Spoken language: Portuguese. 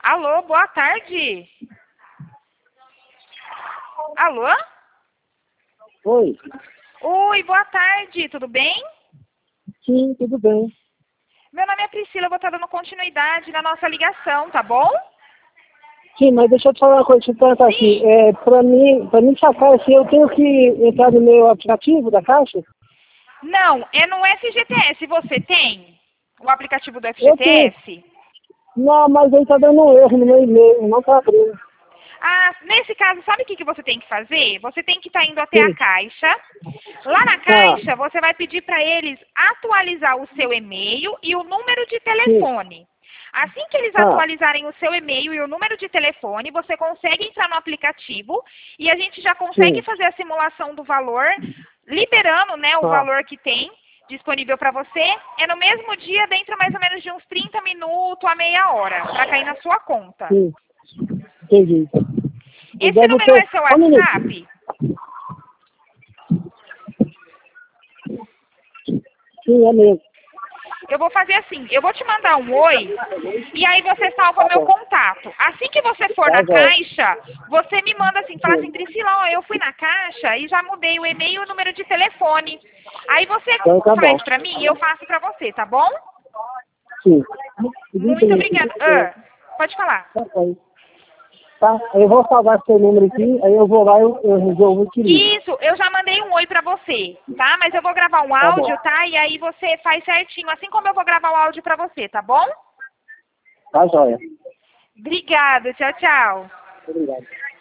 Alô, boa tarde. Alô? Oi. Oi, boa tarde, tudo bem? Sim, tudo bem. Meu nome é Priscila, eu vou estar dando continuidade na nossa ligação, tá bom? Sim, mas deixa eu te falar uma coisa, deixa eu te perguntar aqui. Sim. Pra mim sacar assim, eu tenho que entrar no meu aplicativo da Caixa? Não, é no FGTS, você tem o aplicativo do Eu tenho. FGTS? Não, mas aí tá dando um erro no meu e-mail, não tá abrindo. Ah, nesse caso, sabe o que você tem que fazer? Você tem que estar indo até a Sim. Caixa. Lá na Ah, Caixa, você vai pedir para eles atualizar o seu e-mail e o número de sim. telefone. Assim que eles Ah, atualizarem o seu e-mail e o número de telefone, você consegue entrar no aplicativo e a gente já consegue sim. fazer a simulação do valor, liberando, né, o Ah, valor que tem disponível para você. É no mesmo dia, dentro mais ou menos de uns 30 minutos a meia hora, para cair na sua conta. sim. Entendi. Eu Esse devo número ter. é seu Só um minutinho. WhatsApp? Sim, é mesmo. Eu vou fazer assim, eu vou te mandar um oi e aí você salva Tá meu bom. contato. Assim que você for Tá na bom. caixa, você me manda assim, fala assim, Sim. Priscila, ó, eu fui na caixa e já mudei o e-mail e o número de telefone. Aí você Então tá bom. faz pra mim e eu faço pra você, tá bom? Sim. Muito obrigada. Pode falar. Tá bom. Tá? Eu vou salvar seu número aqui, aí eu vou lá e eu resolvo o que. Isso, eu já mandei um oi pra você, tá? Mas eu vou gravar um Tá bom. áudio, tá? E aí você faz certinho, assim como eu vou gravar o áudio pra você, tá bom? Tá joia. Obrigada, tchau, tchau. Obrigado.